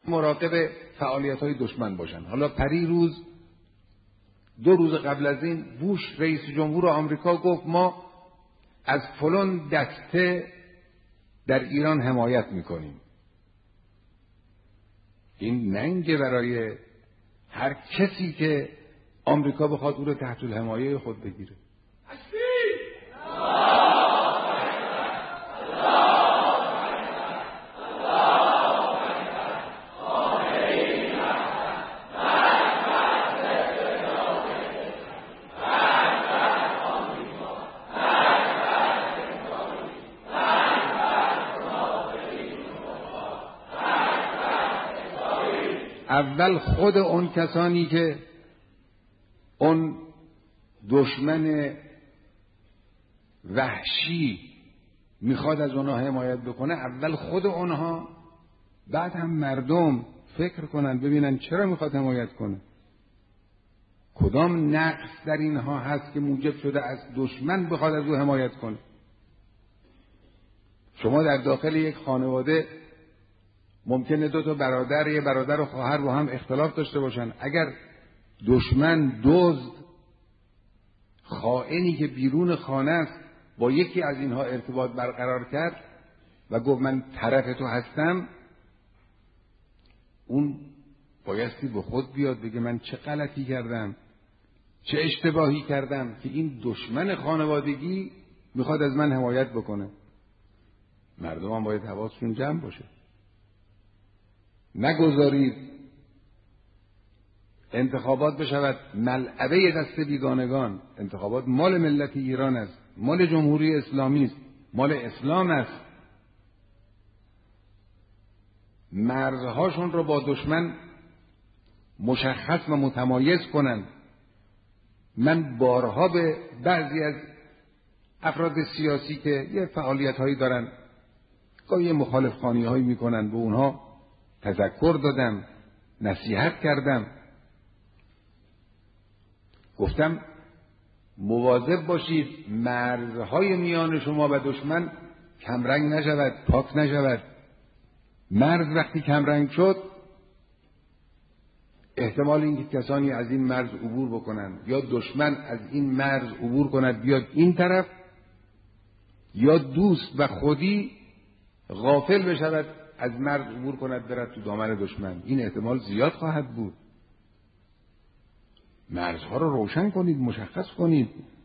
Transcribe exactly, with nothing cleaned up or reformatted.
مراقب فعالیت‌های دشمن باشن. حالا پری روز دو روز قبل از این بوش رئیس جمهور آمریکا گفت ما از فلان دسته در ایران حمایت میکنیم. این ننگه برای هر کسی که آمریکا بخواد او رو تحت الحمایه خود بگیره. اول خود اون کسانی که اون دشمن وحشی میخواد از اونها حمایت بکنه، اول خود اونها، بعد هم مردم فکر کنن ببینن چرا میخواد حمایت کنه، کدام نقص در اینها هست که موجب شده از دشمن بخواد از او حمایت کنه. شما در داخل یک خانواده ممکنه دو تا برادر، یه برادر و خواهر با هم اختلاف داشته باشن. اگر دشمن، دزد، خائنی که بیرون خانه است با یکی از اینها ارتباط برقرار کرد و گفت من طرف تو هستم، اون بایستی به خود بیاد بگه من چه غلطی کردم، چه اشتباهی کردم که این دشمن خانوادگی میخواد از من حمایت بکنه. مردم هم باید حواسشون جمع باشه. نگذارید انتخابات بشود ملعبه دست بیگانگان. انتخابات مال ملت ایران است، مال جمهوری اسلامی است، مال اسلام است. مرزهاشون رو با دشمن مشخص و متمایز کنن. من بارها به بعضی از افراد سیاسی که یه فعالیت هایی دارن، گاهی مخالف خانی هایی میکنن، به اونها تذکر دادم، نصیحت کردم، گفتم مواظب باشید مرزهای میان شما و دشمن کمرنگ نشود، پاک نشود. مرز وقتی کمرنگ شد، احتمال اینکه کسانی از این مرز عبور بکنن یا دشمن از این مرز عبور کند بیاد این طرف، یا دوست و خودی غافل بشود از مرز عبور کند برد تو دامن دشمن. این احتمال زیاد خواهد بود. مرزها رو روشن کنید، مشخص کنید.